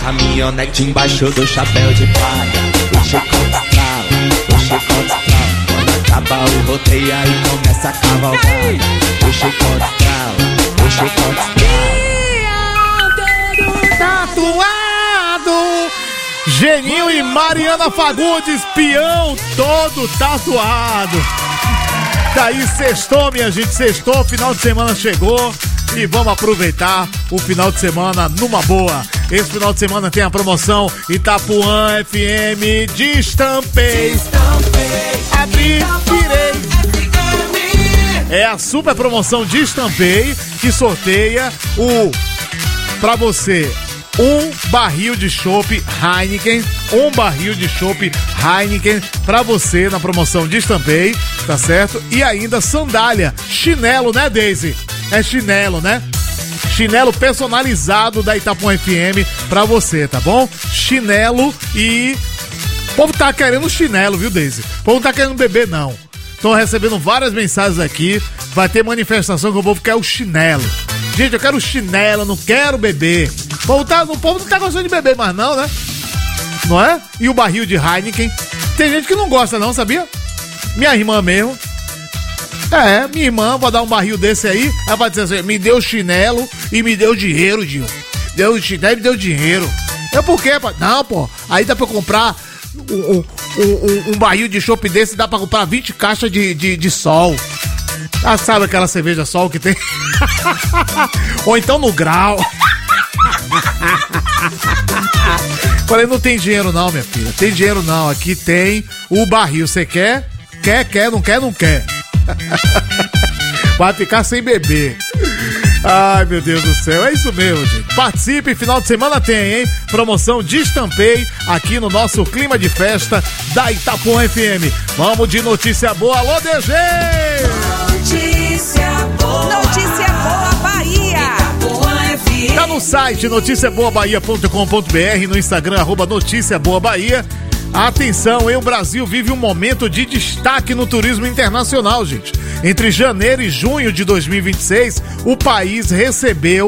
caminhonete embaixo do chapéu de palha. O chicote trala. Quando acaba o roteio aí começa a cavalgada. O chicote trala. Tatuado! Geninho e Mariana Fagundes, peão todo tatuado. Daí sextou, minha gente, sextou, final de semana chegou e vamos aproveitar o final de semana numa boa. Esse final de semana tem a promoção Itapuã FM Destampei. Abri, tirei. É a super promoção Destampei que sorteia pra você um barril de chopp Heineken, pra você na promoção Destampei, tá certo? E ainda sandália, chinelo, né, Daisy? É chinelo, né? Chinelo personalizado da Itapuã FM pra você, tá bom? Chinelo e... O povo tá querendo chinelo, viu, Daisy? O povo não tá querendo beber, não. Tô recebendo várias mensagens aqui, vai ter manifestação que o povo quer o chinelo. Gente, eu quero chinelo, não quero beber. O povo não tá gostando de beber mais não, né? Não é? E o barril de Heineken. Tem gente que não gosta não, sabia? Minha irmã mesmo. Minha irmã, vou dar um barril desse aí. Ela vai dizer assim, me deu chinelo e me deu dinheiro, Gil. Deu chinelo e me deu dinheiro. Eu por quê, pai? Não, pô. Aí dá pra eu comprar um barril de chopp desse, dá pra comprar 20 caixas de Sol. Ah, sabe aquela cerveja Sol que tem? Ou então no Grau. Falei, não tem dinheiro não, minha filha. Tem dinheiro não. Aqui tem o barril. Você quer? Quer, não quer, não quer. Vai ficar sem beber. Ai, meu Deus do céu. É isso mesmo, gente. Participe, final de semana tem, hein? Promoção Destampei aqui no nosso clima de festa da Itapuã FM. Vamos de notícia boa. Alô, DG! Notícia boa, Bahia. Tá no site noticiaboabahia.com.br, no Instagram @noticiaboabahia. Atenção, hein? O Brasil vive um momento de destaque no turismo internacional, gente. Entre janeiro e junho de 2026, o país recebeu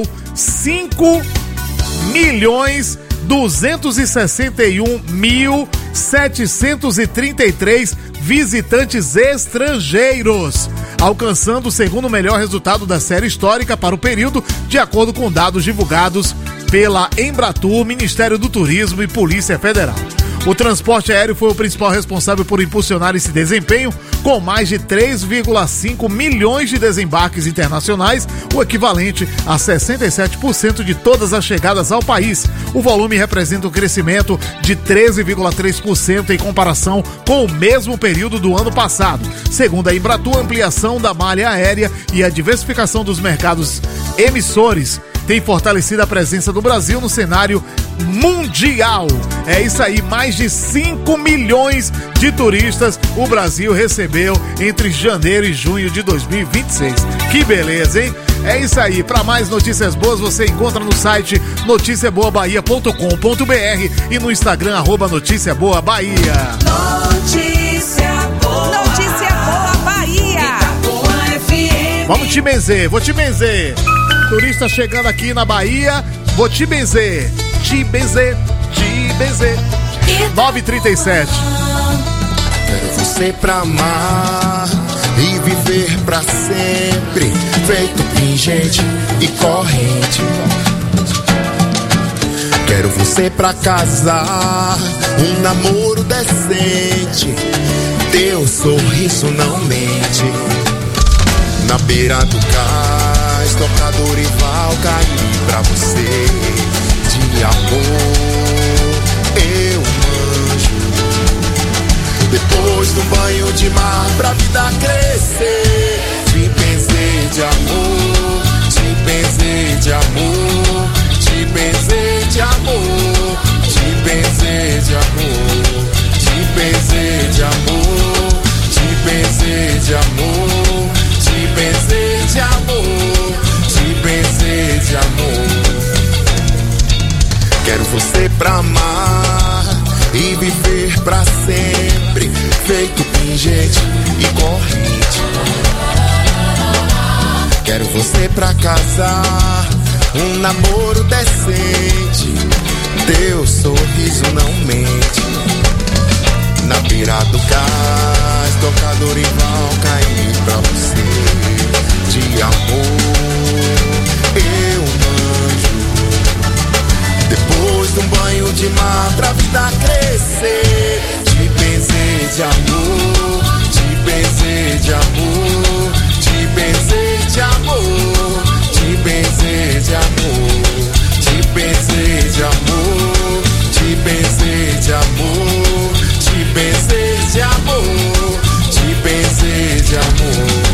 5.261.733 visitantes estrangeiros, alcançando o segundo melhor resultado da série histórica para o período, de acordo com dados divulgados pela Embratur, Ministério do Turismo e Polícia Federal. O transporte aéreo foi o principal responsável por impulsionar esse desempenho, com mais de 3,5 milhões de desembarques internacionais, o equivalente a 67% de todas as chegadas ao país. O volume representa um crescimento de 13,3% em comparação com o mesmo período do ano passado. Segundo a Embratur, a ampliação da malha aérea e a diversificação dos mercados emissores tem fortalecido a presença do Brasil no cenário mundial. É isso aí, mais de 5 milhões de turistas o Brasil recebeu entre janeiro e junho de 2026. Que beleza, hein? É isso aí, para mais notícias boas você encontra no site noticiaboabahia.com.br e no Instagram @noticiaboabahia. Notícia boa, Bahia. Vamos te benzer, vou te benzer. Turista chegando aqui na Bahia, vou te benzer. 9h37. Quero você pra amar e viver pra sempre, feito pingente e corrente. Quero você pra casar, um namoro decente. Teu sorriso não mente. Na beira do cais, tocador e val, cair pra você. De amor, eu manjo. Depois do banho de mar, pra vida crescer. Te benzer de amor, te benzer de amor, te benzer de amor, te benzer de amor, te benzer de amor, te benzer de amor, te benzer de amor, te benzer de amor. Quero você pra amar e viver pra sempre, feito pingente e corrente. Quero você pra casar, um namoro decente. Teu sorriso não mente. Na beira do cais, toca Dorival, caí pra você. De amor eu manjo. Depois de um banho de mar pra vida crescer. Te benzer de amor, te benzer de amor, te benzer de amor, te benzer de amor, te benzer de amor, te benzer de amor, te benzer de amor, te benzer de amor.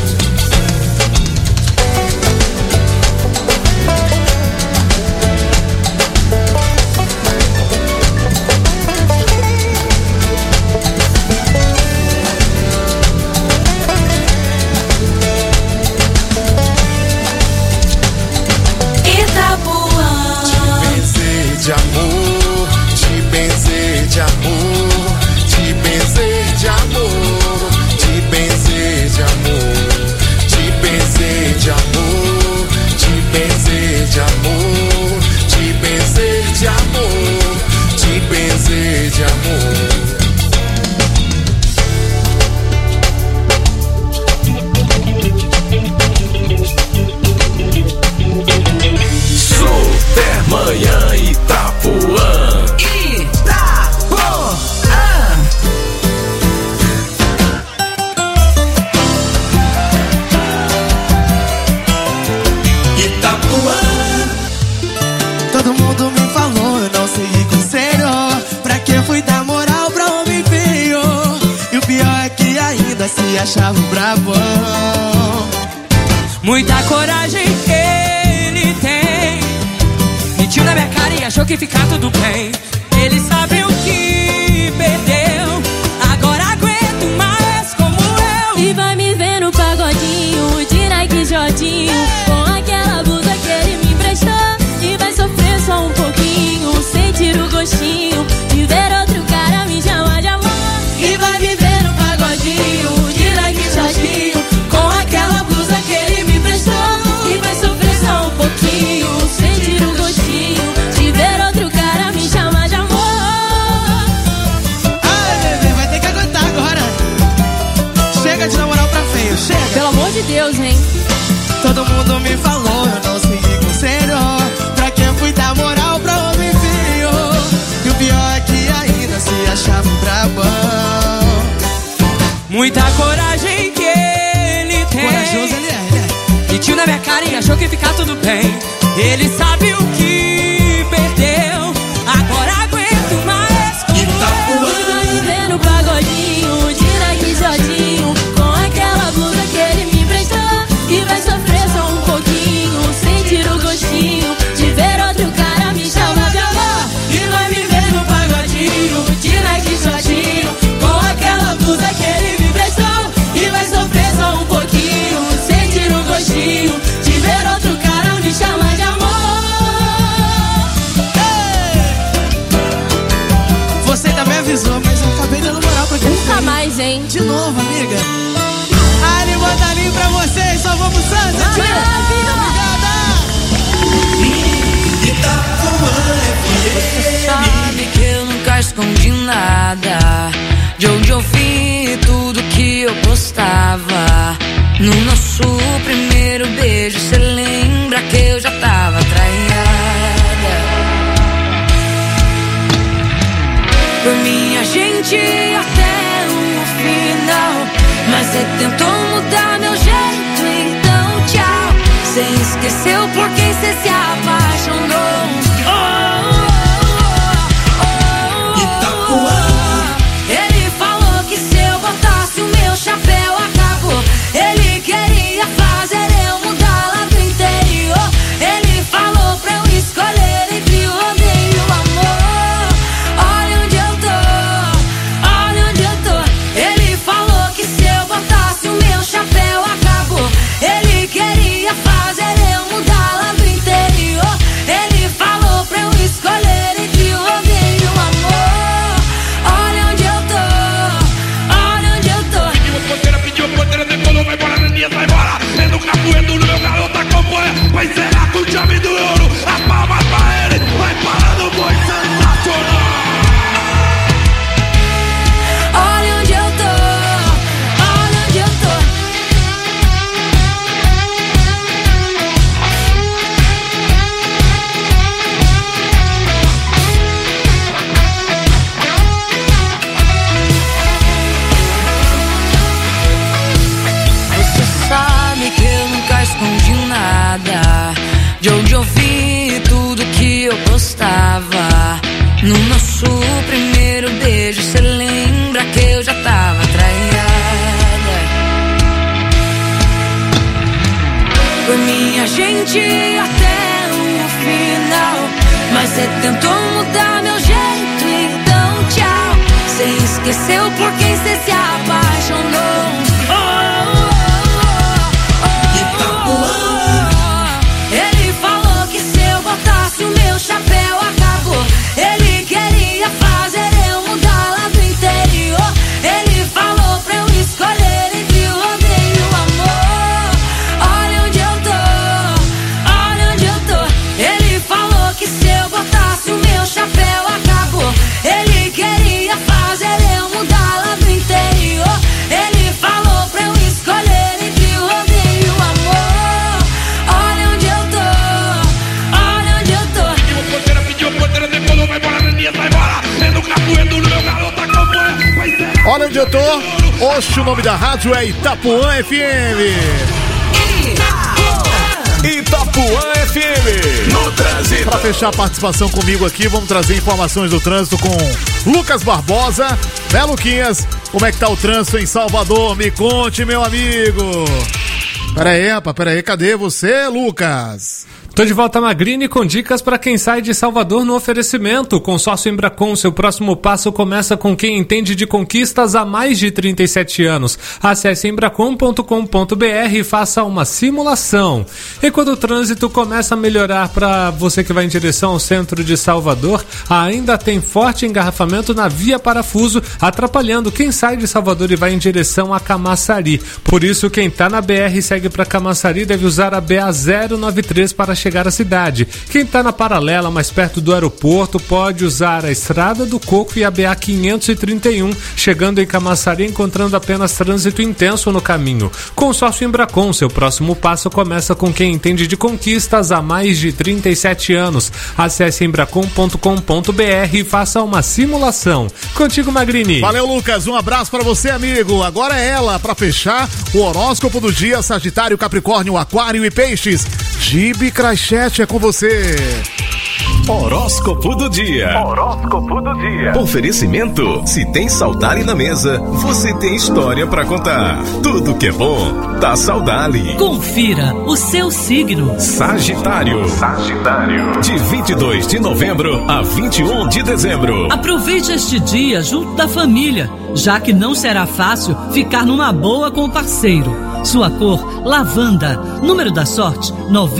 De amor, te benzer de amor, te benzer de amor, te benzer de amor, te benzer de amor, te benzer de amor, te benzer de amor, te benzer de amor. Supermanhã Itapuã. Itapuã. Todo mundo me falou, eu não segui conselho. Pra que fui dar moral pra homem feio? E o pior é que ainda se achava brabão. Muita coragem ele tem. Mentiu na minha cara e achou que fica tudo bem. Ele sabe o que perdeu. Agora aguento mais como eu. E vai me ver no pagodinho de Nike Jodinho, com aquela blusa que ele me emprestou. E vai sofrer só um pouquinho, sentir o gostinho de ver outro cara me chamar de amor. E vai me ver no pagodinho de Nike Jodinho, com aquela blusa que ele me emprestou. E vai sofrer só um pouquinho, sentir o gostinho de ver outro cara me chamar de amor. Ai, bebê, vai ter que aguentar agora. Chega de namorar pra feio, chega. Pelo amor de Deus, hein? Todo mundo me falou, eu não segui conselho. Pra que fui dar moral pra homem feio? E o pior é que ainda se achava brabão. Muita coragem que ele tem. Corajoso ele é. Mentiu na minha cara e achou que fica tudo bem. Ele sabe o que perdeu. Agora aguento mais como Itapuã. E vai me ver no pagodinho de Nike Jodinho, com aquela blusa que ele me emprestou. E vai sofrer só um pouquinho, sentir o gostinho de ver outro cara me chamar de amor. E vai me ver no pagodinho de Nike Jodinho, com aquela blusa que ele me emprestou. E vai sofrer só um pouquinho, sentir o gostinho de ver outro cara me chamar de amor. Você também avisou, mas eu acabei dando moral pra quem Nunca fez. mais, hein? De novo, amiga. Ali, botalinho pra vocês, só vamos Santos. Você sabe que eu nunca escondi nada de onde eu vim e tudo que eu postava. No nosso primeiro beijo, cê lembra que eu já tava traída? Por mim a gente ia até o final, mas cê tentou mudar meu jeito, então tchau. Cê esqueceu por quem cê se apaixonou. Ele falou que se eu botasse o meu chapéu acabou. Ele queria fazer eu mudar lá do interior. Ele falou pra eu escolher entre o odeio e o amor. Olha onde eu tô, olha por mim a gente ia até o final. Mas você tentou mudar meu jeito, então tchau. Você esqueceu por quem você se apaixonou. Ele falou que se eu botasse o meu chapéu acabou. Ele queria fazer eu mudar lá do interior. Ele falou pra eu escolher entre o rodeio e o amor. Olha onde eu tô, olha onde eu tô. Ele falou que se eu botasse o meu chapéu acabou. Ele queria fazer eu mudar lá do interior. Ele falou pra eu escolher entre o rodeio e o amor. Olha onde eu tô, olha onde eu tô. Olha onde eu tô. Oxe, o nome da rádio é Itapuã FM. Itapuã FM, no trânsito. Para fechar a participação comigo aqui, vamos trazer informações do trânsito com Lucas Barbosa. Né, Luquinhas? Como é que tá o trânsito em Salvador? Me conte, meu amigo. Pera aí, rapaz, cadê você, Lucas? Tô de volta, Magrini, com dicas para quem sai de Salvador no oferecimento. Consórcio Embracon, seu próximo passo começa com quem entende de conquistas há mais de 37 anos. Acesse embracon.com.br e faça uma simulação. E quando o trânsito começa a melhorar para você que vai em direção ao centro de Salvador, ainda tem forte engarrafamento na Via Parafuso, atrapalhando quem sai de Salvador e vai em direção a Camaçari. Por isso, quem tá na BR e segue para Camaçari deve usar a BA-093 para chegar à cidade. Quem está na paralela, mais perto do aeroporto, pode usar a Estrada do Coco e a BA-531, chegando em Camaçari encontrando apenas trânsito intenso no caminho. Consórcio Embracon, seu próximo passo começa com quem entende de conquistas há mais de 37 anos. Acesse embracon.com.br e faça uma simulação. Contigo, Magrini. Valeu, Lucas. Um abraço para você, amigo. Agora é ela, para fechar o horóscopo do dia: Sagitário, Capricórnio, Aquário e Peixes. Gibi Crachete é com você. Horóscopo do dia. Horóscopo do dia. Oferecimento: se tem Saudali na mesa, você tem história pra contar. Tudo que é bom, tá Saudali. Confira o seu signo. Sagitário. Sagitário. De 22 de novembro a 21 de dezembro. Aproveite este dia junto da família, já que não será fácil ficar numa boa com o parceiro. Sua cor, lavanda. Número da sorte,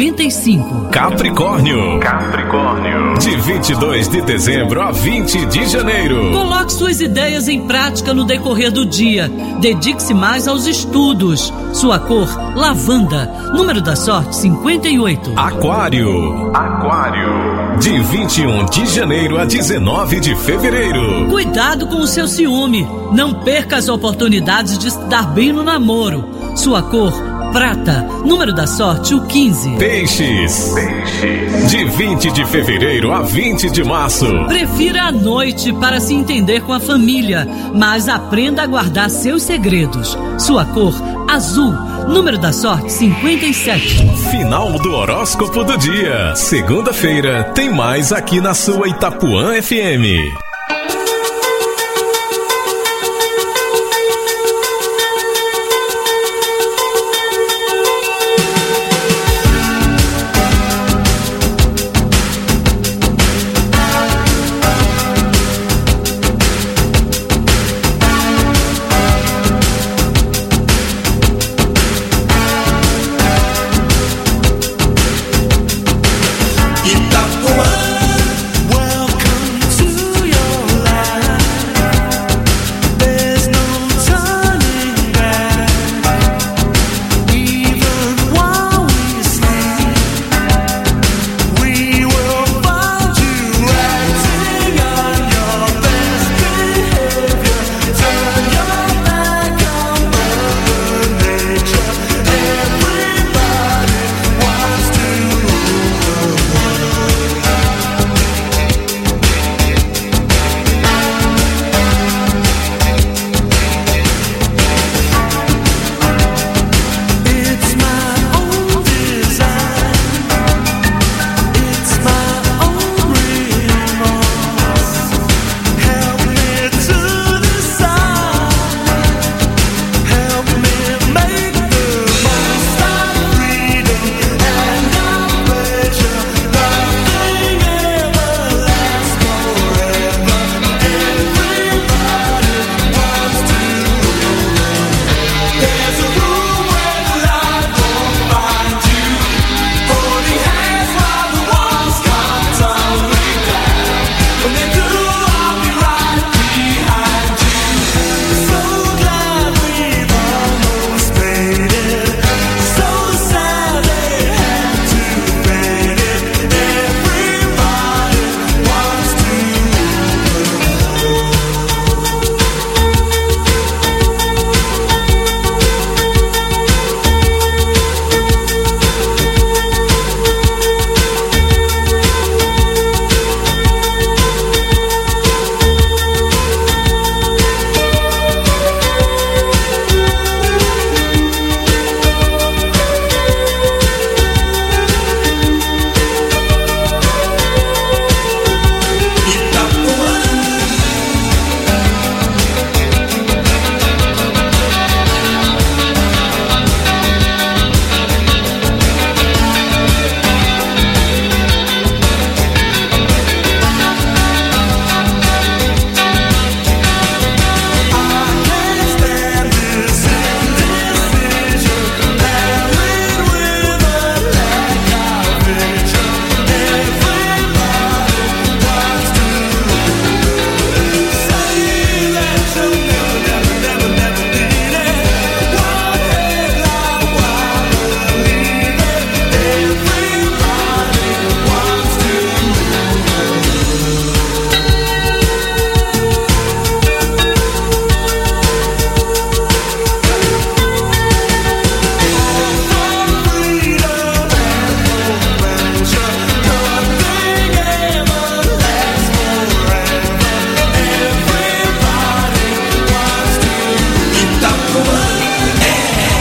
95. Capricórnio. Capricórnio. De 22 de dezembro a 20 de janeiro. Coloque suas ideias em prática no decorrer do dia. Dedique-se mais aos estudos. Sua cor, lavanda. Número da sorte, 58. Aquário. Aquário. De 21 de janeiro a 19 de fevereiro. Cuidado com o seu ciúme. Não perca as oportunidades de se dar bem no namoro. Sua cor, prata. Número da sorte, o 15. Peixes. Peixes. De 20 de fevereiro a 20 de março. Prefira a noite para se entender com a família, mas aprenda a guardar seus segredos. Sua cor, azul. Número da sorte, 57. Final do horóscopo do dia. Segunda-feira tem mais aqui na sua Itapuã FM. Itapuã, welcome to your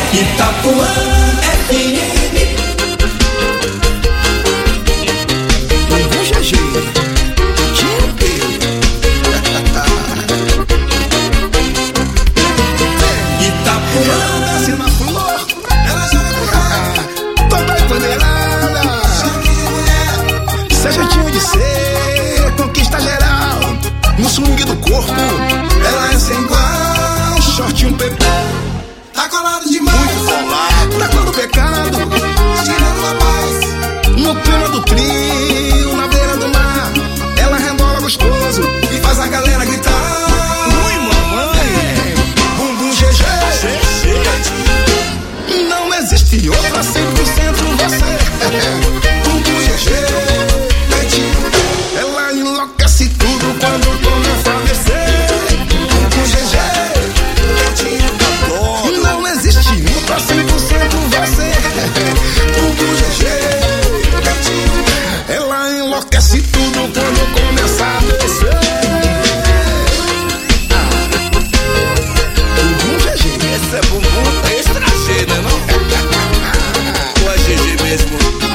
Itapuã FM. Bumbum GG. Itapuã desce na flor, ela joga no ar, toda empoderada. Seu jeitinho de ser conquista geral. No swing do corpo, ela é sem igual. Shortinho PP, tá colado demais. Muito colado, tá cor do pecado, tirando a paz. No clima do trio, na beira do mar, ela rebola gostoso e faz a galera gritar. Ui, mamãe, bumbum GG. Não existe outra 100% você. Bumbum GG. Ela enlouquece tudo quando começa a descer. Bumbum GG. Não existe outra 100% você. Bumbum GG. Ela enlouquece tudo quando começa a descer. Bumbum GG. Esse é bumbum extra G, né não? Ou é GG mesmo?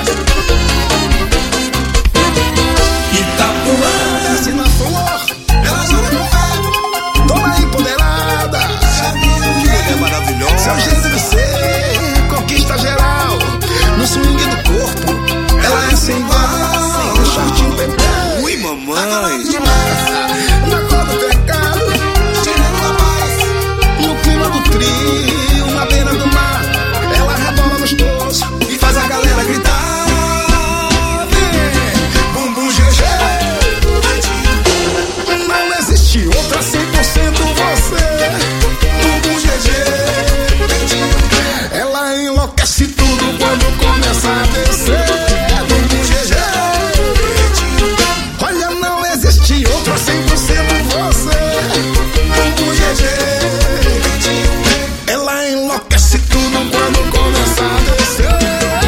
Itapuã desce na flor, ela joga no ferro, toda empoderada. Mulher maravilhosa. Seu jeito de ser conquista geral. No swing do corpo, ela é sem igual. No shortinho PP. Ui, mamãe. Na cor do pecado, tirando a paz. No clima do trio, na beira do mar, ela rebola gostoso e faz a galera gritar. Bumbum GG. Não existe outra 100% você. Bumbum GG. Ela enlouquece tudo quando começa a descer. Bumbum GG. Olha, não existe outra 100% você. Bumbum GG. Ela enlouquece tudo quando começa a descer.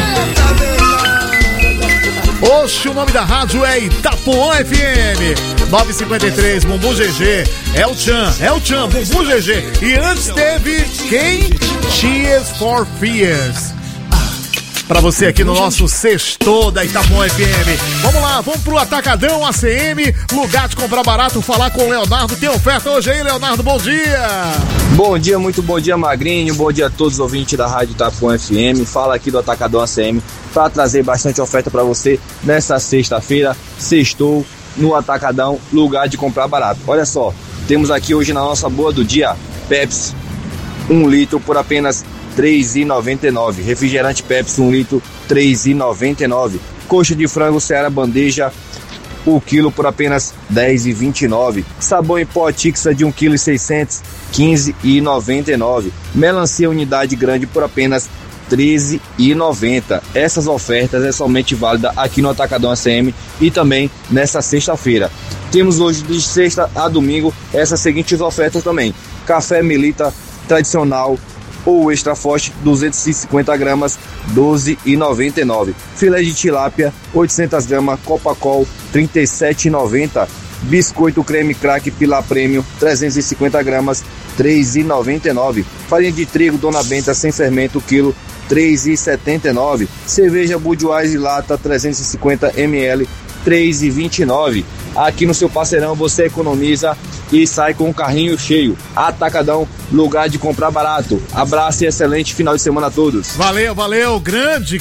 Oxe, o nome da rádio é Itapuã FM 953, Bumbum GG, é o Tchan, Bumbum GG. E antes teve quem? Tears for Fears. Pra você aqui no nosso sexto da Itapuã FM. Vamos lá, vamos pro Atacadão ACM, lugar de comprar barato, falar com o Leonardo. Tem oferta hoje aí, Leonardo, bom dia. Bom dia, muito bom dia, Magrinho. Bom dia a todos os ouvintes da Rádio Itapuã FM. Fala aqui do Atacadão ACM para trazer bastante oferta para você nessa sexta-feira. Sextou no Atacadão, lugar de comprar barato. Olha só, temos aqui hoje na nossa boa do dia Pepsi 1 litro por apenas R$ 3,99. Refrigerante Pepsi 1 litro R$ 3,99. Coxa de frango Seara bandeja o quilo por apenas R$ 10,29. Sabão em pó Tixa de 1,6 kg R$ 15,99. Melancia unidade grande por apenas R$ 13,90. Essas ofertas é somente válida aqui no Atacadão ACM e também nessa sexta-feira. Temos hoje de sexta a domingo essas seguintes ofertas também: café Melita tradicional ou extra forte 250 gramas R$ 12,99. Filé de tilápia 800 gramas Copacol R$ 37,90. Biscoito creme crack Pilar Premium 350 gramas R$ 3,99. Farinha de trigo Dona Benta sem fermento quilo R$ 3,79. Cerveja Budweiser lata 350 ml R$ 3,29. Aqui no seu parceirão você economiza e sai com um carrinho cheio. Atacadão, lugar de comprar barato. Abraço e excelente final de semana a todos. Valeu, valeu. Grande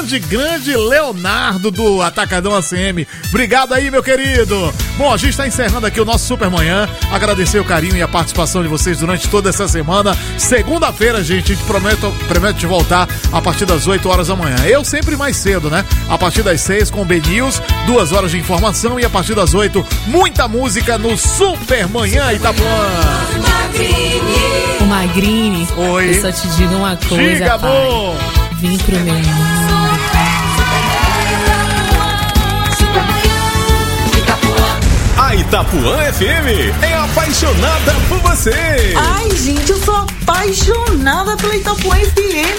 Leonardo do Atacadão ACM. Obrigado aí, meu querido. Bom, a gente está encerrando aqui o nosso Super Manhã. Agradecer o carinho e a participação de vocês durante toda essa semana. Segunda-feira, gente, a gente promete voltar a partir das 8 horas da manhã. Eu sempre mais cedo, né? A partir das 6 com o B-News, 2 horas de informação, e a partir das 8, muita música no Super Manhã Itapuã. O Magrini, oi. Eu só te digo uma coisa, diga, pai. amor. Vim pro meu mundo. A Itapuã FM é apaixonada por você. Ai, gente, eu sou apaixonada pela Itapuã FM.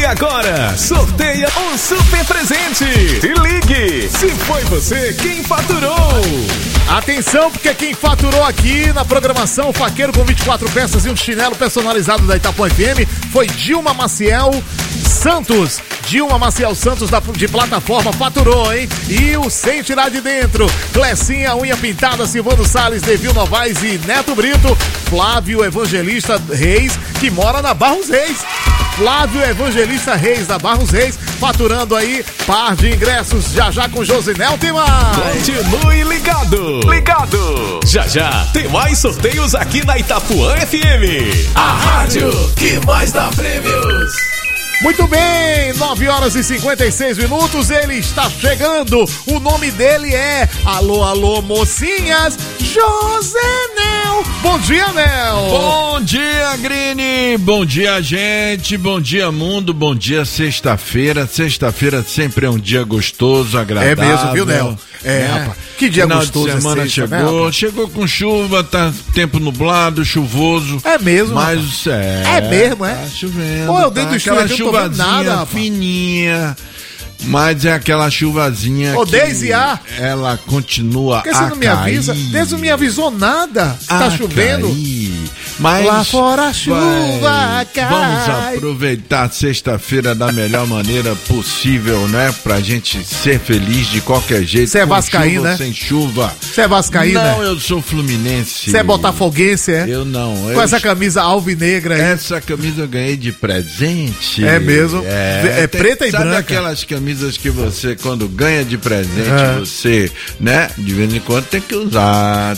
E agora, sorteia um super presente. Se ligue, se foi você quem faturou. Atenção, porque quem faturou aqui na programação o faqueiro com 24 peças e um chinelo personalizado da Itapuã FM foi Dilma Maciel Santos. Dilma Maciel Santos de plataforma faturou, hein? E o Sem Tirar de Dentro, Clecinha, Unha Pintada, Silvano Salles, Devil Novaes e Neto Brito, Flávio Evangelista Reis, que mora na Barros Reis. Flávio Evangelista Reis, da Barros Reis, faturando aí par de ingressos. Já com Josinel tem mais. Continue ligado. Já tem mais sorteios aqui na Itapuã FM. A rádio que mais dá prêmios. Muito bem, 9 horas e 56 minutos, ele está chegando, o nome dele é, alô mocinhas, Josenel. Bom dia, Nel. Bom dia, Grini, bom dia, gente, bom dia, mundo, bom dia, sexta-feira sempre é um dia gostoso, agradável. É mesmo, viu, Nel? Rapaz, que dia final gostoso. Final de semana sexta, chegou com chuva, tá tempo nublado, chuvoso. É mesmo, mas é mesmo, é? Tá chovendo. Pô, eu dentro do estúdio aqui não tô vendo nada, fininha. Mas é aquela chuvazinha que Deise A. ela continua a cair. Por que você não me avisa? Deise não me avisou nada. Tá chovendo. Cair. Mas lá fora a chuva cai. Vamos aproveitar sexta-feira da melhor maneira possível, né? Pra gente ser feliz de qualquer jeito. Você é vascaíno, né? Sem chuva. Você é vascaíno, Não, né? eu sou fluminense. Você é botafoguense, é? Eu não. Com essa camisa alvinegra aí. Essa camisa eu ganhei de presente. É mesmo? É preta e branca. Sabe aquelas camisas que você, quando ganha de presente, você, né? De vez em quando tem que usar.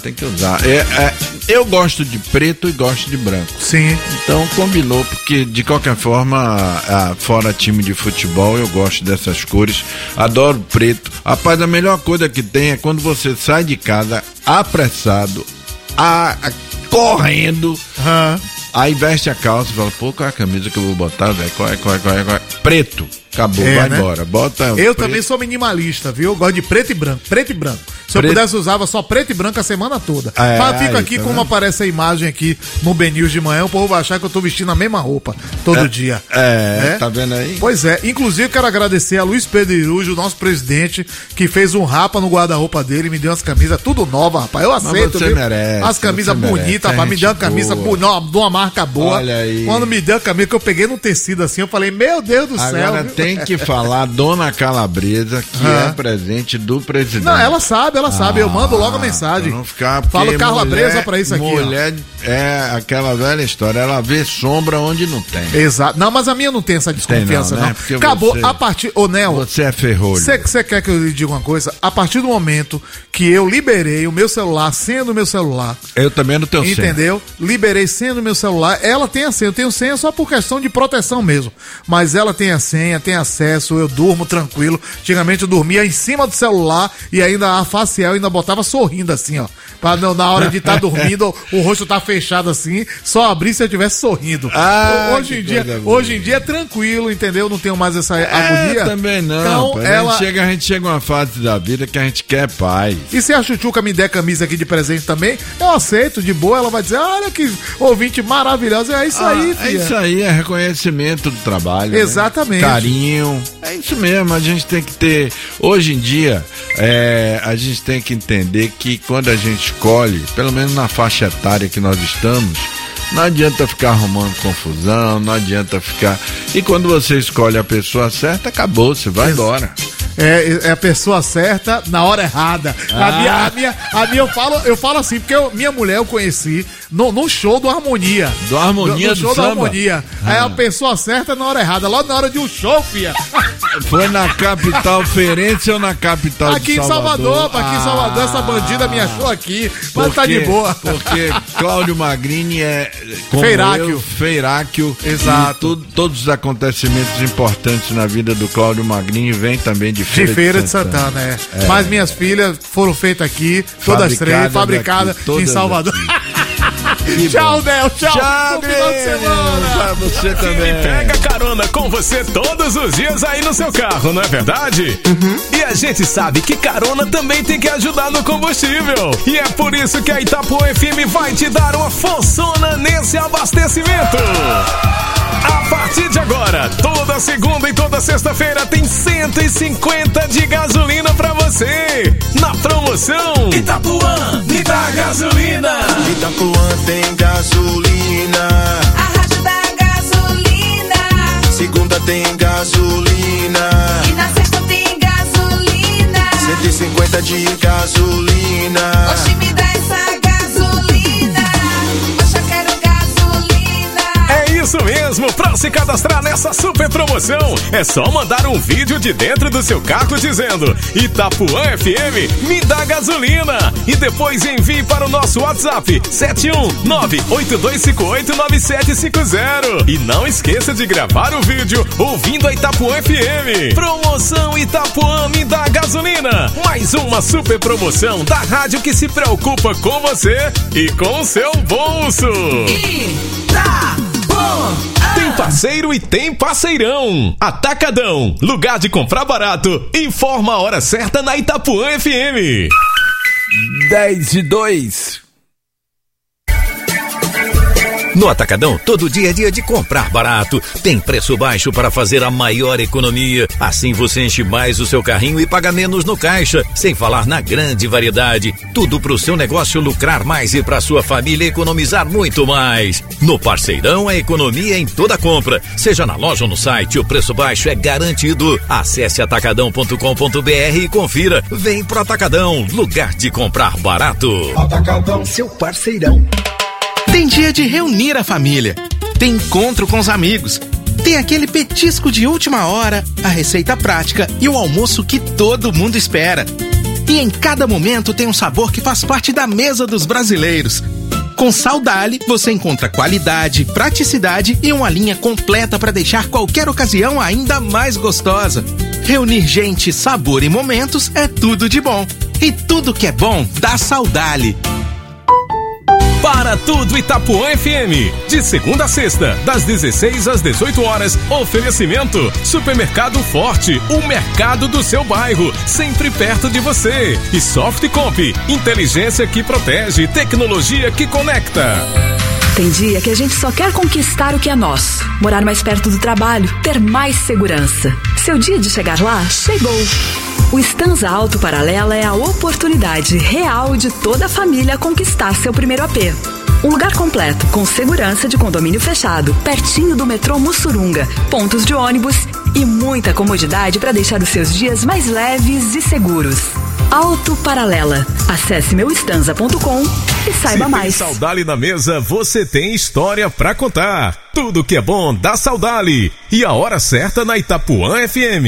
Eu gosto de preto e gosto de branco. Sim. Então combinou, porque de qualquer forma, fora time de futebol, eu gosto dessas cores. Adoro preto. Rapaz, a melhor coisa que tem é quando você sai de casa apressado, correndo, aí veste a calça e fala, pô, qual é a camisa que eu vou botar, velho? Qual é? Preto. Acabou, vai embora. Bota eu preto. Também sou minimalista, viu? Eu gosto de preto e branco. Se eu pudesse, usava só preto e branco a semana toda. Mas fico aqui, como aparece a imagem aqui no BNews de manhã, o povo vai achar que eu tô vestindo a mesma roupa todo dia. Tá vendo aí? Pois é. Inclusive, quero agradecer a Luiz Pedro Irujo, nosso presidente, que fez um rapa no guarda-roupa dele, me deu umas camisas tudo nova, rapaz. Eu aceito, você viu? merece. As camisas bonitas, rapaz. Me deu uma camisa de uma marca boa. Olha aí. Quando me deu a camisa que eu peguei no tecido assim, eu falei, meu Deus do céu. Agora tem que falar Dona Calabresa, que é presente do presidente. Não, ela sabe. Eu mando logo a mensagem. Não ficar, falo Carla Bresa pra isso aqui. Mulher é aquela velha história, ela vê sombra onde não tem. Exato. Não, mas a minha não tem essa desconfiança, não. Né? Acabou. A partir. Ô, Nel. Você é ferrolho. Você quer que eu lhe diga uma coisa? A partir do momento que eu liberei o meu celular, senha do meu celular. Eu também não tenho senha. Entendeu? Liberei senha do meu celular. Ela tem a senha. Eu tenho senha só por questão de proteção mesmo. Mas ela tem a senha, tem acesso, eu durmo tranquilo. Antigamente eu dormia em cima do celular e ainda a facial ainda botava sorrindo assim, ó. Pra na hora de estar dormindo, o rosto tá fechado assim, só abrir se eu estivesse sorrindo. Hoje em dia é tranquilo, entendeu? Não tenho mais essa agonia. Também não. Então, a gente chega uma fase da vida que a gente quer paz. E se a Chuchuca me der camisa aqui de presente também, eu aceito, de boa. Ela vai dizer, olha que ouvinte maravilhosa. É isso aí, filha. É isso aí, é reconhecimento do trabalho. Exatamente. Né? Carinho. É isso mesmo, a gente tem que ter. Hoje em dia, a gente tem que entender que quando a gente escolhe, pelo menos na faixa etária que nós estamos, não adianta ficar arrumando confusão, não adianta ficar. E quando você escolhe a pessoa certa, acabou, você vai embora. É a pessoa certa na hora errada. A minha eu falo assim, porque minha mulher eu conheci no show do Harmonia. Do Harmonia no show do da Harmonia. É a pessoa certa na hora errada, logo na hora de um show, filha. Foi na capital feirense ou na capital aqui de Salvador? Aqui em Salvador, essa bandida me achou aqui, mas tá de boa. Porque Cláudio Magrini é Feiráquio. Exato. Todos os acontecimentos importantes na vida do Cláudio Magrini vêm também de Feira de Santana, Mas minhas filhas foram feitas aqui, todas três, fabricadas em Salvador. Tchau, Nel, tchau. Bom final de semana. Pra você também. Pega carona com você todos os dias aí no seu carro, não é verdade? E a gente sabe que carona também tem que ajudar no combustível. E é por isso que a Itapuã FM vai te dar uma forçona nesse abastecimento. A partir de agora, toda segunda e toda sexta-feira tem 150 de gasolina pra você. Na promoção Itapuã, me dá gasolina. Itapuã tem gasolina. A rádio da gasolina. Segunda tem gasolina. E na sexta tem gasolina. 150 de gasolina. Oxi, me dá essa gasolina. Oxe, eu quero gasolina. é isso mesmo. Pra se cadastrar nessa super promoção, é só mandar um vídeo de dentro do seu carro dizendo Itapuã FM, me dá gasolina. E depois envie para o nosso WhatsApp 71982589750. E não esqueça de gravar o vídeo ouvindo a Itapuã FM. Promoção Itapuã, me dá gasolina. Mais uma super promoção da rádio que se preocupa com você e com o seu bolso. Tem parceiro e tem parceirão. Atacadão, lugar de comprar barato. Informa a hora certa na Itapuã FM. 10:02. No Atacadão, todo dia é dia de comprar barato. Tem preço baixo para fazer a maior economia. Assim você enche mais o seu carrinho e paga menos no caixa. Sem falar na grande variedade. Tudo para o seu negócio lucrar mais e para sua família economizar muito mais. No Parceirão, a economia em toda compra. Seja na loja ou no site, o preço baixo é garantido. Acesse atacadão.com.br e confira. Vem pro Atacadão, lugar de comprar barato. Atacadão, seu parceirão. Tem dia de reunir a família, tem encontro com os amigos, tem aquele petisco de última hora, a receita prática e o almoço que todo mundo espera. E em cada momento tem um sabor que faz parte da mesa dos brasileiros. Com Saudali, você encontra qualidade, praticidade e uma linha completa para deixar qualquer ocasião ainda mais gostosa. Reunir gente, sabor e momentos é tudo de bom. E tudo que é bom dá Saudali. Para tudo Itapuã FM, de segunda a sexta, das 16 às 18 horas, oferecimento Supermercado Forte, o mercado do seu bairro, sempre perto de você. E Softcomp, inteligência que protege, tecnologia que conecta. Tem dia que a gente só quer conquistar o que é nosso, morar mais perto do trabalho, ter mais segurança. Seu dia de chegar lá chegou. O Stanza Auto Paralela é a oportunidade real de toda a família conquistar seu primeiro AP. Um lugar completo, com segurança de condomínio fechado, pertinho do metrô Mussurunga, pontos de ônibus e muita comodidade para deixar os seus dias mais leves e seguros. Auto Paralela. Acesse meustanza.com e saiba mais. Se tem Saudali na mesa, você tem história pra contar. Tudo que é bom dá Saudali. E a hora certa na Itapuã FM.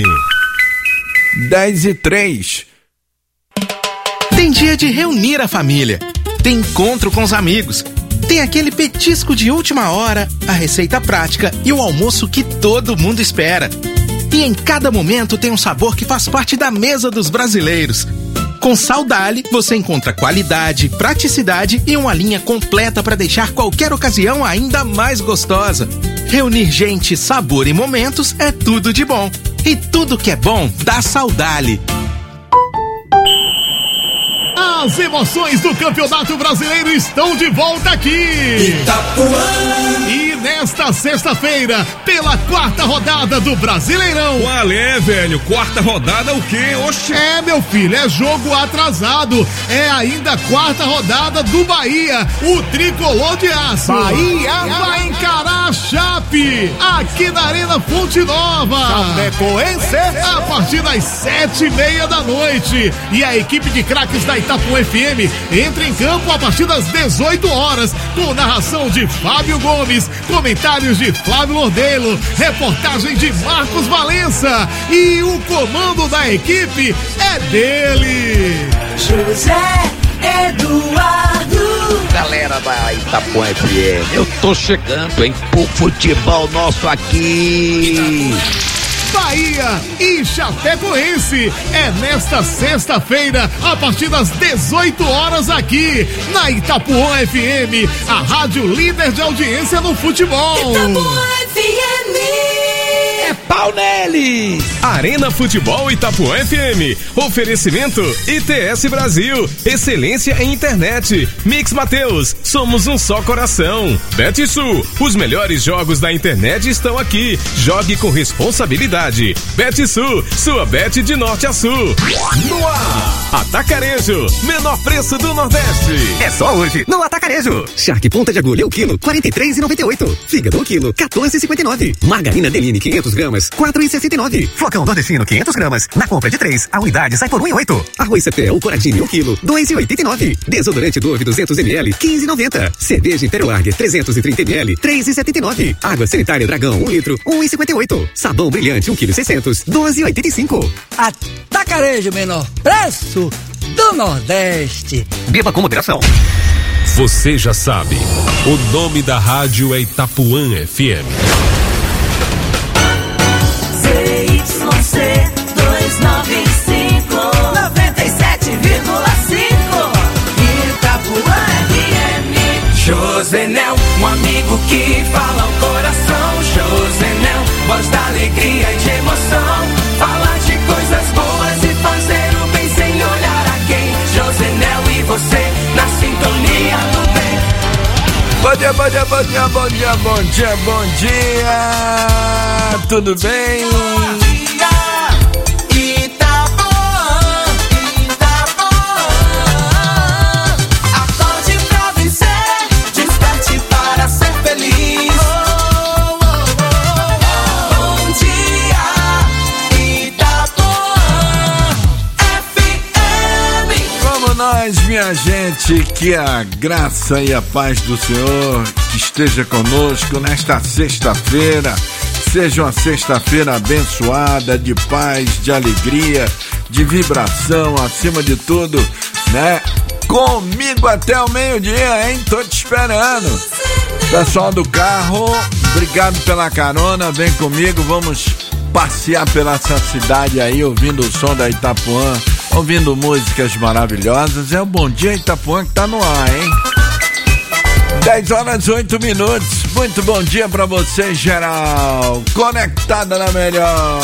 10:03. Tem dia de reunir a família, tem encontro com os amigos, tem aquele petisco de última hora, a receita prática e o almoço que todo mundo espera. E em cada momento tem um sabor que faz parte da mesa dos brasileiros. Com Saudali, você encontra qualidade, praticidade e uma linha completa para deixar qualquer ocasião ainda mais gostosa. Reunir gente, sabor e momentos é tudo de bom. E tudo que é bom dá Saudali. As emoções do Campeonato Brasileiro estão de volta aqui. Itapuã. E nesta sexta-feira, pela quarta rodada do Brasileirão. Qual é, velho? Quarta rodada o quê? Oxi. É, meu filho, é jogo atrasado. É ainda a quarta rodada do Bahia, o tricolor de aço. Bahia vai encarar a Chape, aqui na Arena Fonte Nova. Chapecoense. A partir das 7:30 da noite. E a equipe de craques da Itapuã FM entra em campo a partir das 18 horas, com narração de Fábio Gomes, comentários de Flávio Lordelo, reportagem de Marcos Valença e o comando da equipe é dele, José Eduardo. Galera da Itapuã FM, eu tô chegando, hein, pro futebol nosso aqui. Bahia e Chapecoense é nesta sexta-feira a partir das 18 horas aqui na Itapuã FM, a rádio líder de audiência no futebol. Itapuã FM. É pau nele! deles. Arena Futebol Itapuã FM. Oferecimento ITS Brasil. Excelência em internet. Mix Mateus. Somos um só coração. BetSul. Os melhores jogos da internet estão aqui. Jogue com responsabilidade. BetSul. Sua bet de norte a sul. No ar. Atacarejo. Menor preço do Nordeste. É só hoje no Atacarejo. Charque ponta de agulha o quilo, R$ 43,98. Fígado o quilo, R$ 14,59. Margarina Deline 500 gramas, R$ 4,69. Flocão nordestino 500 gramas. Na compra de 3, a unidade sai por R$ 1,08. Arroz Cepé o Coradinho 1 quilo, R$ 2,89. Desodorante Dove 200 ml, R$ 15,90. Cerveja Império Lager 330 ml, R$ 3,79. Água sanitária Dragão 1 litro, R$ 1,58. Sabão Brilhante 1 quilo 600, R$ 12,85. Atacarejo, menor preço do Nordeste. Beba com moderação. Você já sabe, o nome da rádio é Itapuã FM. ZYC 295 97,5 Itapuã FM. Josenel, um amigo que fala o coração. Josenel, voz da alegria e de emoção. Falar de coisas boas e fazer o bem sem olhar a quem. Josenel e você na sintonia do bem. Bom dia, bom dia, bom dia, bom dia, bom dia, bom dia. Tudo bem? Acorde pra vencer, desperte para ser feliz. Bom dia, Itapuã FM. Vamos nós, minha gente, que a graça e a paz do Senhor que esteja conosco nesta sexta-feira. Seja uma sexta-feira abençoada, de paz, de alegria, de vibração, acima de tudo, né? Comigo até o meio-dia, hein? Tô te esperando. Pessoal do carro, obrigado pela carona, vem comigo, vamos passear pela essa cidade aí, ouvindo o som da Itapuã, ouvindo músicas maravilhosas. É o Bom Dia Itapuã que tá no ar, hein? 10 horas 8 minutos. Muito bom dia pra você, geral. Conectada na melhor.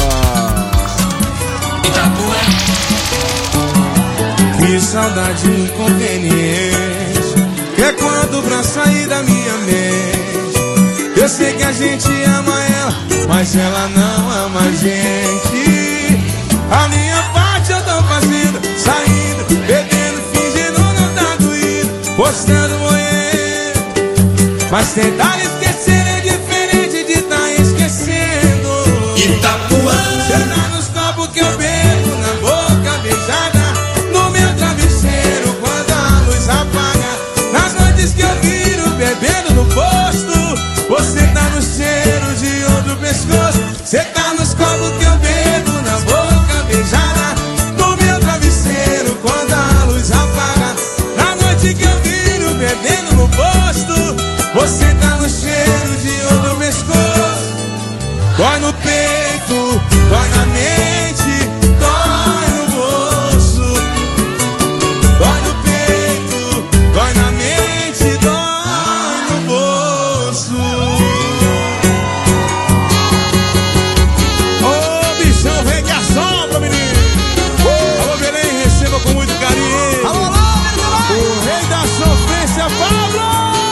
Que saudade inconveniente, que é quando pra sair da minha mente. Eu sei que a gente ama ela, mas ela não ama a gente. A minha parte eu tô fazendo, saindo, bebendo, fingindo não tá doído, postando moeda. Mas tentar esquecer é diferente de tá esquecendo. Itapuã. Cê tá nos copos que eu bebo, na boca beijada, no meu travesseiro quando a luz apaga. Nas noites que eu viro bebendo no posto, você tá no cheiro de outro pescoço. Cê tá nos copos que eu bebo, na boca beijada, no meu travesseiro quando a luz apaga. Na noite que eu viro bebendo no posto, você tá no cheiro de outro pescoço. Dói no peito, dói na mente, dói no bolso. Dói no peito, dói na mente, dói no bolso. Ô bichão, vem que assopra, menino. Alô, Belém, receba com muito carinho. Alô, alô, o rei da sofrência, Pablo.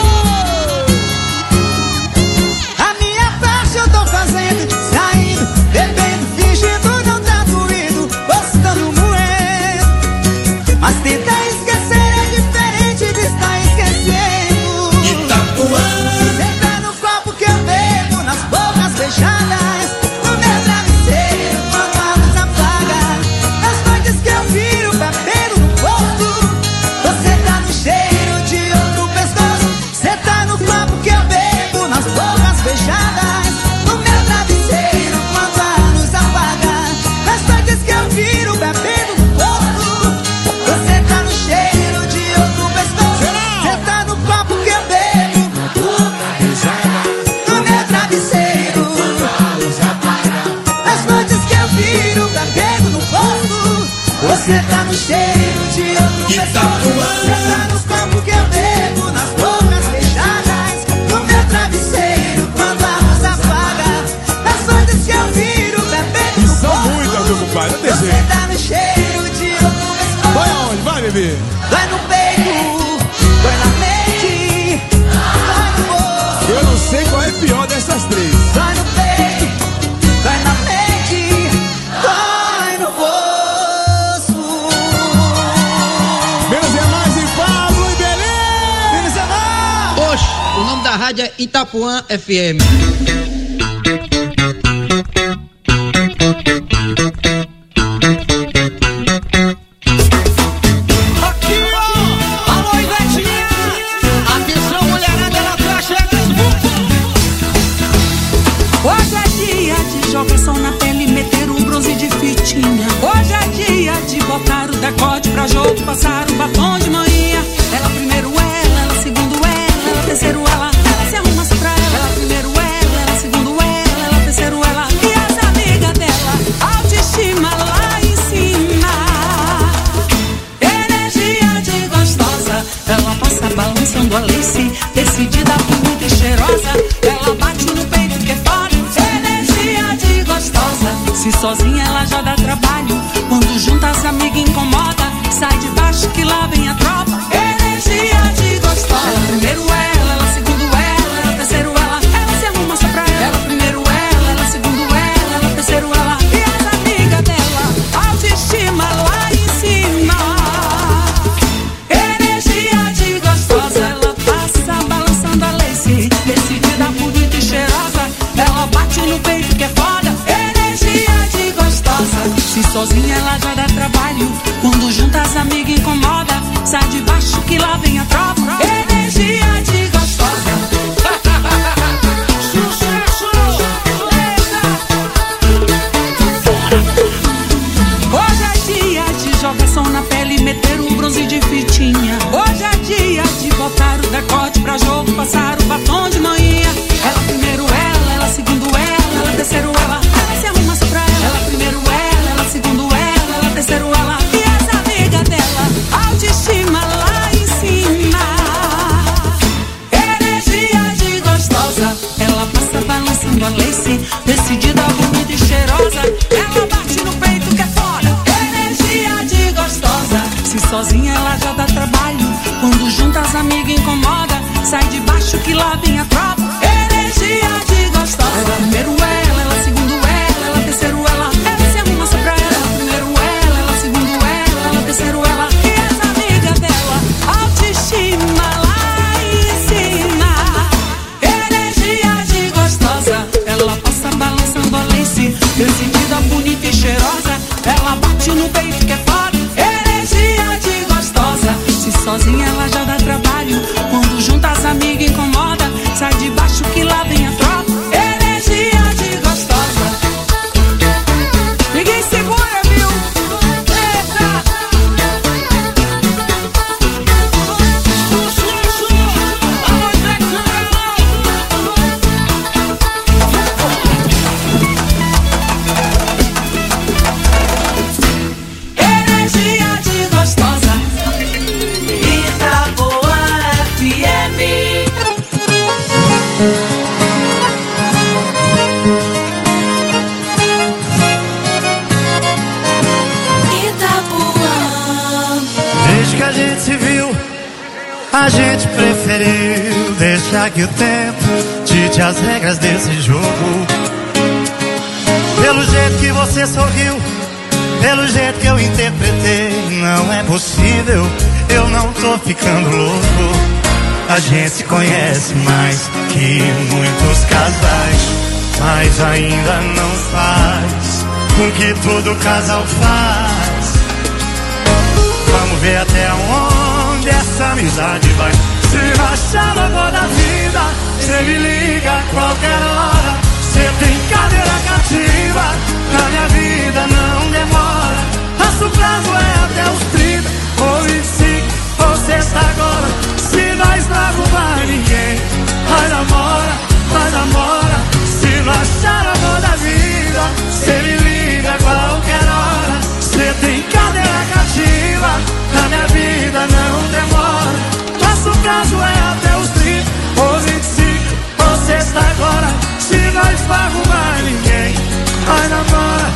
Você tá no cheiro de outro pessoa. Você tá nos copos que eu bebo, nas bocas fechadas, no meu travesseiro quando a luz apaga. Nas noites que eu viro bebendo rádio é Itapuã FM. Hoje é dia de jogação na pele, meter um bronze de fitinha. Hoje é dia de botar o decote pra jogo, passar o batom de manhã. Ela primeiro ela segundo ela terceiro ela se arruma só pra ela. Ela primeiro ela segundo ela terceiro ela. E as amigas dela, autoestima lá em cima. Energia de gostosa, ela passa balançando a lace, decidida, bonita e cheirosa. Ela bate no peito que é foda. Energia de gostosa, se sozinha ela já dá trabalho. Quando junta as amigas incomoda, sai de baixo que lá vem a tropa. Energia de gostosa. Ela primeiro ela segundo ela terceiro ela se arruma só pra ela. Ela primeiro ela segundo ela terceiro ela. E as amigas dela, autoestima lá em cima. Energia de gostosa, ela passa balançando a lace, decidida, bonita e cheirosa. Ela bate no peito que é foda. Energia de gostosa, se sozinha ela já dá trabalho. Quando junta as amigas incomoda, sai de baixo que lá vem a tropa. Energia de gostosa. Hoje é dia de jogação na pele, meter um bronze de fitinha. Hoje é dia de botar o decote pra jogo, passar o batom de manhã. Ela primeiro ela segundo ela terceiro ela se arruma só pra ela. Ela primeiro ela segundo ela terceiro ela. E as amigas dela, autoestima lá em cima. Energia de gostosa, ela passa balançando a lace, decidida, bonita e cheirosa. Ela bate no peito que é foda. Energia de gostosa, se sozinha ela já dá trabalho. Quando junta as amigas incomoda, sai de baixo que lá vem a tropa. Energia de gostosa. Ela primeiro ela segundo ela terceiro ela se arruma só pra ela. Ela primeiro ela segundo ela terceiro ela. E as amigas dela, autoestima lá em cima. Energia de gostosa, ela passa balançando a lace, decidida, bonita e cheirosa. Ela bate no peito que é foda. Energia de gostosa, se sozinha ela já dá trabalho. Quando junta as amigas incomoda, sai de baixo que lá vem a tropa. Energia de gostosa, ninguém segura, viu? Eita! Energia de gostosa. Itapuã FM. Desde que a gente se viu, a gente preferiu deixar que o tempo dite as regras desse jogo. Pelo jeito que você sorriu, pelo jeito que eu interpretei, não é possível, eu não tô ficando louco. A gente se conhece mais que muitos casais, mas ainda não faz com que todo casal faz. Vamos ver até onde essa amizade vai. Se rachar no amor da vida, cê me liga a qualquer hora. Cê tem cadeira cativa, na minha vida não demora. Nosso prazo é até os 30, ou 25, ou sexta agora. Se nós não arrumar ninguém, nós namora. Se não achar o amor da vida, cê me liga a qualquer hora. Cê tem cadeira cativa, na minha vida não demora. Nosso prazo é até os 30, ou 25, ou sexta agora. Se nós não arrumar ninguém, nós namora.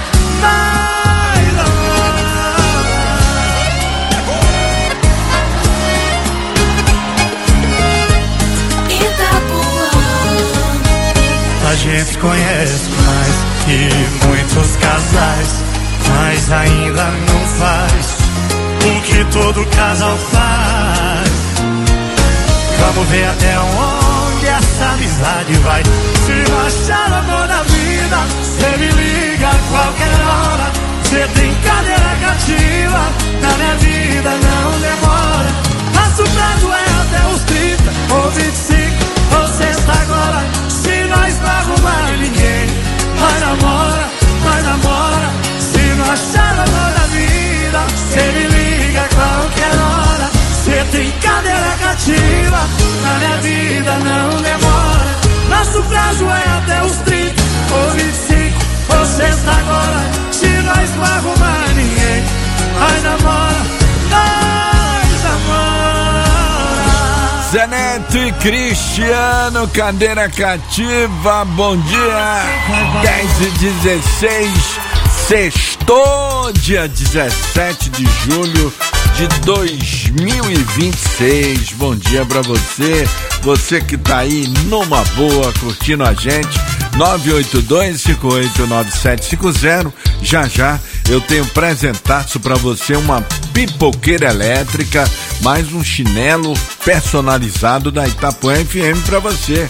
A gente conhece mais que muitos casais, mas ainda não faz o que todo casal faz. Vamos ver até onde essa dessa amizade vai se rachar ao longo da vida. Cê me liga a qualquer hora, cê tem cadeira cativa, na minha vida não demora. Nosso prazo é até os 30 ou 25 ou sexta agora. Se nós não arrumar ninguém, vai namora, vai namora. Se não achar a dor da vida, cê me liga a qualquer hora. Cê tem cadeira cativa, na minha vida não demora. Nosso prazo é até os 30 ou 25 ou sexta agora. Se nós não arrumar ninguém, vai namora, nós namora. Zé Neto e Cristiano, cadeira cativa, bom dia. 10h16, sextou, dia 17 de julho de 2026. Bom dia pra você, você que tá aí numa boa, curtindo a gente. 982-589750. Já já eu tenho presentaço pra você, uma pipoqueira elétrica, mais um chinelo personalizado da Itapuã FM pra você.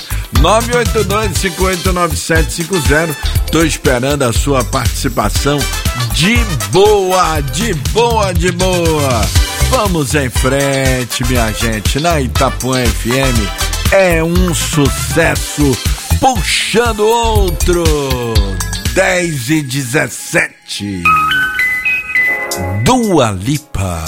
982-589750. Tô esperando a sua participação de boa, de boa, de boa. Vamos em frente, minha gente. Na Itapuã FM é um sucesso puxando outro. 10h17. Dua Lipa.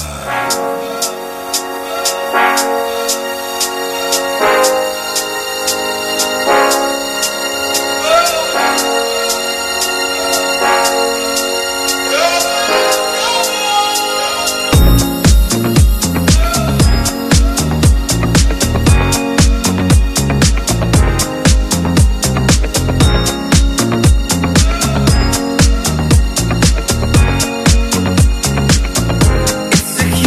It's a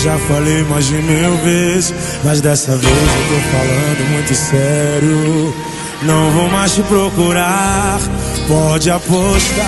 já falei mais de 1000 vezes, mas dessa vez eu tô falando muito sério. Não vou mais te procurar, pode apostar.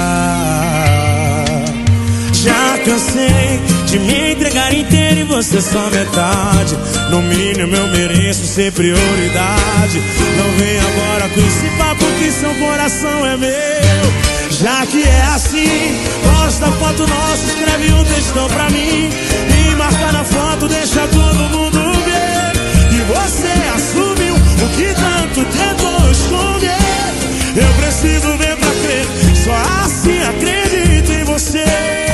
Já cansei de me entregar inteiro e você só metade. No mínimo eu mereço ser prioridade. Não vem agora com esse papo que seu coração é meu. Já que é assim, posta foto nossa, escreve um textão pra mim e marca na foto, deixa todo mundo ver. E você assumiu o que tanto tentou esconder. Eu preciso ver pra crer, só assim acredito em você.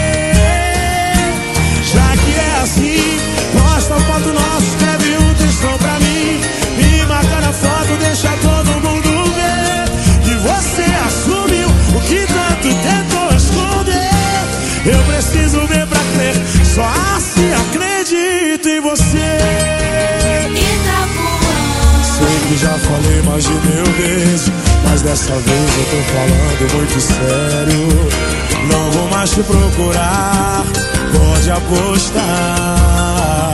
Já que é assim, posta foto nossa, escreve um textão pra mim e marca na foto, deixa todo mundo ver. E você assumiu o que tanto tentou esconder. Eu preciso ver pra crer, só assim acredito em você. Sei que já falei mais de 1000 vezes, mas dessa vez eu tô falando muito sério. Não vou mais te procurar, pode apostar.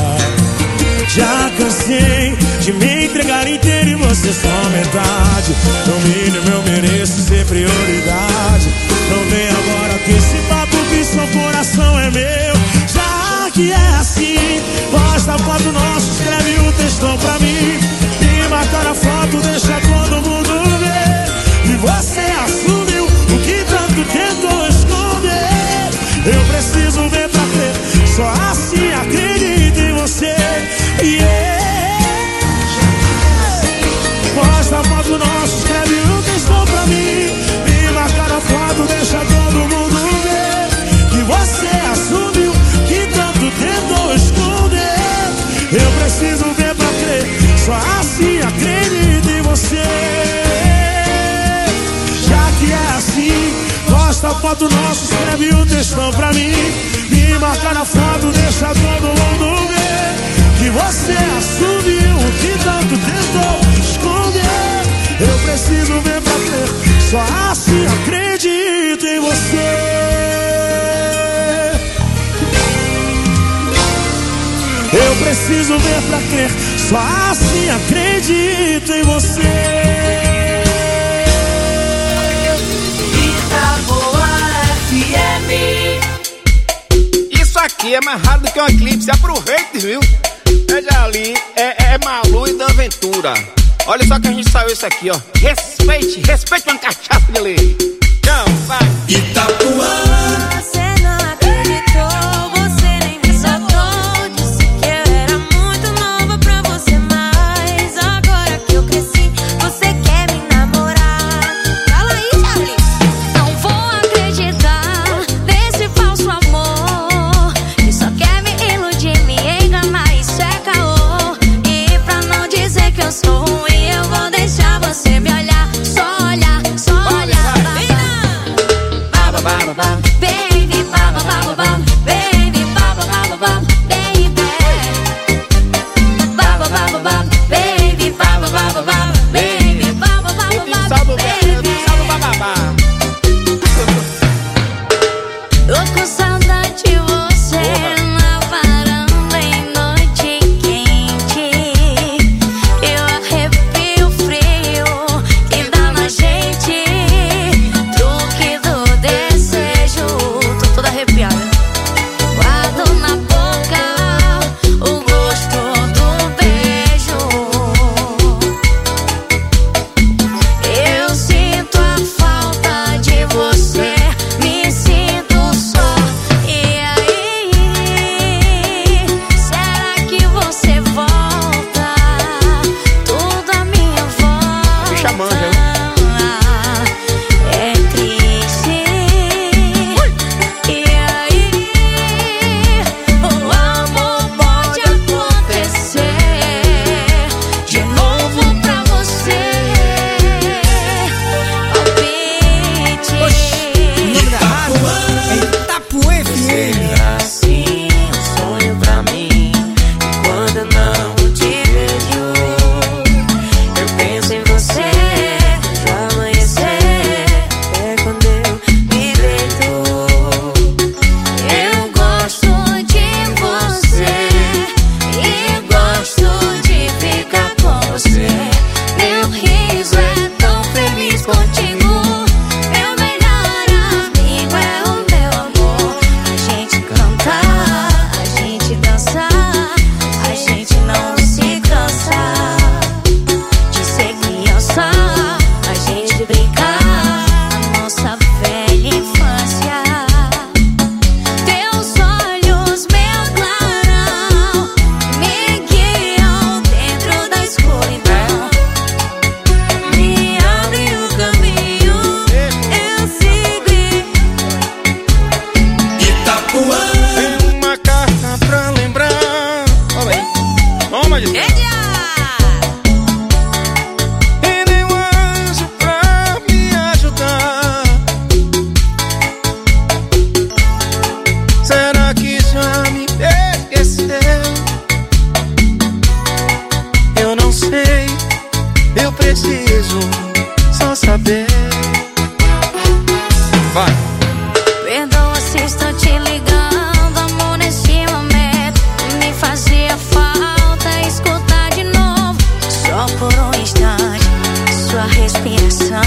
Já cansei de me entregar inteiro e você só metade. No mínimo eu mereço ser prioridade. Não vem agora com esse papo que seu coração é meu. Já que é assim, posta a foto nossa, escreve um textão pra mim e marca na foto, deixa todo mundo ver. E você assumiu o que tanto tentou esconder. Eu preciso ver pra crer, só assim acredito em você. Posta a foto nossa, escreve um textão pra mim e marca na foto, deixa todo mundo ver. Que você assumiu que tanto tentou esconder. Eu preciso ver pra crer, só assim acredito em você. Já que é assim, posta a foto nossa, escreve um textão pra mim e marca na foto, deixa todo mundo ver. Que você assumiu o que tanto tentou esconder. Eu preciso ver pra crer, só assim acredito em você. Eu preciso ver pra crer, só assim acredito em você. Itaboa FM. Isso aqui é mais rápido que um eclipse, aproveite, viu? Veja ali, é Malu e da Aventura. Olha só que a gente saiu isso aqui, ó. Respeite uma cachaça de lei. Não, vai. Itapuã. Você não acreditou, você nem me soltou. Disse que eu era muito nova pra você, mas agora que eu cresci, você quer me namorar. Fala aí, Charlie. Não vou acreditar nesse falso amor que só quer me iludir, me enganar, isso é caô. E pra não dizer que eu sou ruim, eu vou deixar você me olhar. Só olhar, só olhar. Bem Eu preciso só saber. Vai. Perdoa se estou te ligando, amor, nesse momento. Me fazia falta escutar de novo, só por um instante, sua respiração.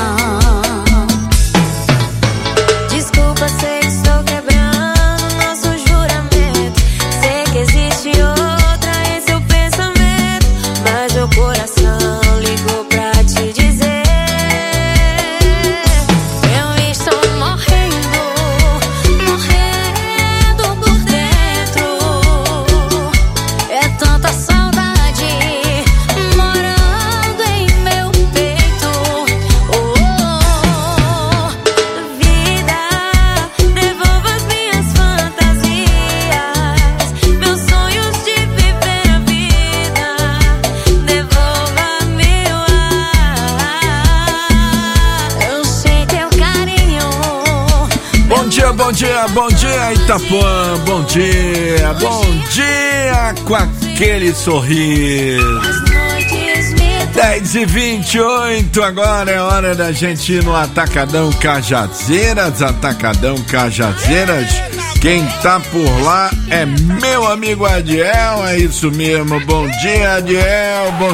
Desculpa, sei que estou quebrando nosso juramento. Sei que existe outra em seu pensamento, mas meu coração ligou pra te dizer. Eu estou morrendo, morrendo por dentro. É tanta saudade morando em meu peito. Oh, oh, oh. Vida, devolva as minhas fantasias, meus sonhos de viver a vida. Devolva meu ar. Eu sei teu carinho. Bom dia, bom dia, bom dia, Itapuã. Bom dia, bom dia com aquele sorriso. 10h28, agora é hora da gente ir no Atacadão Cajazeiras. Atacadão Cajazeiras, quem tá por lá é meu amigo Adiel, é isso mesmo. Bom dia, Adiel, bom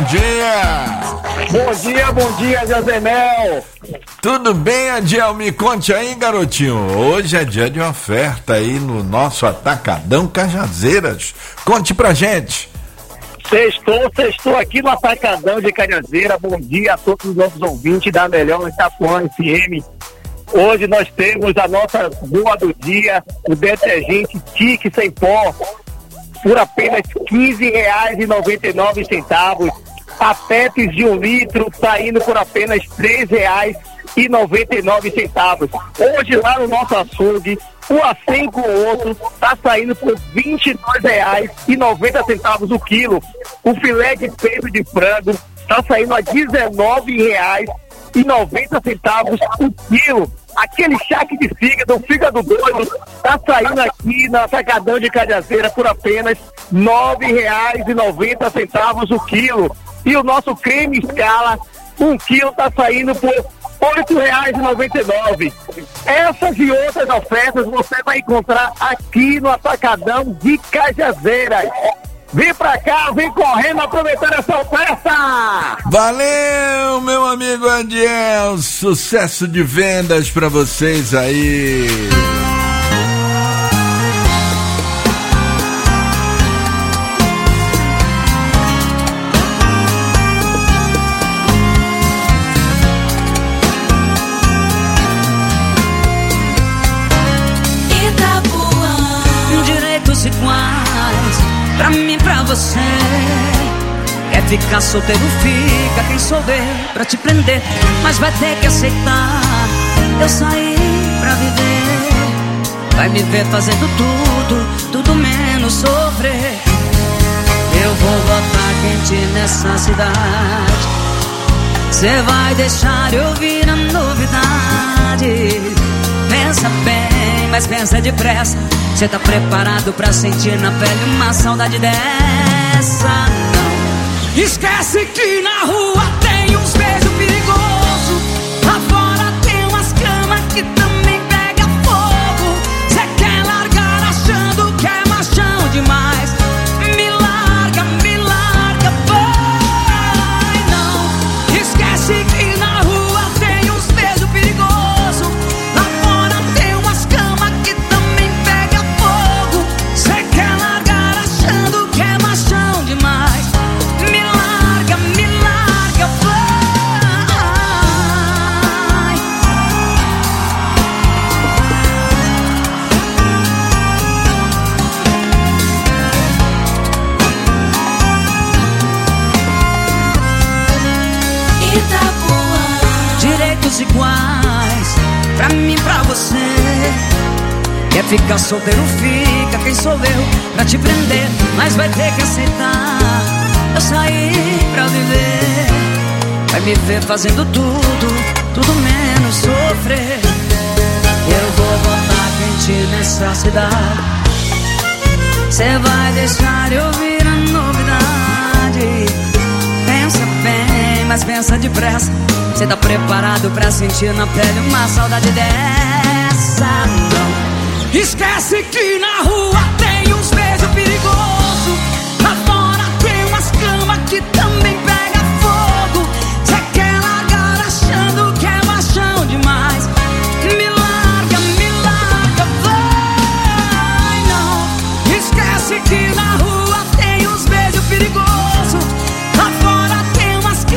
dia. Bom dia, José Mel. Tudo bem, Adiel? Me conte aí, garotinho. Hoje é dia de oferta aí no nosso Atacadão Cajazeiras. Conte pra gente. Sextou aqui no Atacadão de Cajazeira. Bom dia a todos os nossos ouvintes da melhor Itapuã FM. Hoje nós temos a nossa boa do dia, o detergente Tique sem pó, por apenas R$15,99. A Pepsi de 1 litro saindo por apenas R$3,99. Hoje lá no nosso açougue, o A100 com osso tá saindo por R$22,90 o quilo. O filé de peito de frango tá saindo a R$19,90 o quilo. Aquele charque de fígado doido, tá saindo aqui na Atacadão de Cajazeira por apenas R$9,90 o quilo. E o nosso creme Scala, 1 quilo, tá saindo por R$8,99. Essas e outras ofertas você vai encontrar aqui no Atacadão de Cajazeiras. Vem pra cá, vem correndo aproveitando essa oferta! Valeu, meu amigo Adiel, sucesso de vendas pra vocês aí. Direitos iguais pra mim, pra você. Quer ficar solteiro, fica. Quem souber pra te prender, mas vai ter que aceitar. Eu saí pra viver, vai me ver fazendo tudo menos sofrer. Eu vou botar quente nessa cidade, cê vai deixar eu ouvir a novidade. Pensa bem, mas pensa depressa. Cê tá preparado pra sentir na pele uma saudade dessa? Não. Esquece que na rua tem uns beijos perigosos, lá fora tem umas camas que também pega fogo. Cê quer largar achando que é machão demais? Me larga, vai. Não. Esquece que na rua tem uns beijos perigosos, lá fora tem umas camas que também pega fogo. Cê quer largar achando que é machão demais? Me larga, vai. Itapuã. Direitos iguais pra mim, pra você. Quer ficar solteiro, fica. Quem sou eu pra te prender, mas vai ter que aceitar. Eu saí pra viver, vai me ver fazendo tudo menos sofrer. Eu vou botar quente nessa cidade, cê vai deixar eu ouvir a novidade. Pensa bem, mas pensa depressa. Cê tá preparado pra sentir na pele uma saudade dessa? Não. Esquece que na rua tem uns beijos perigosos.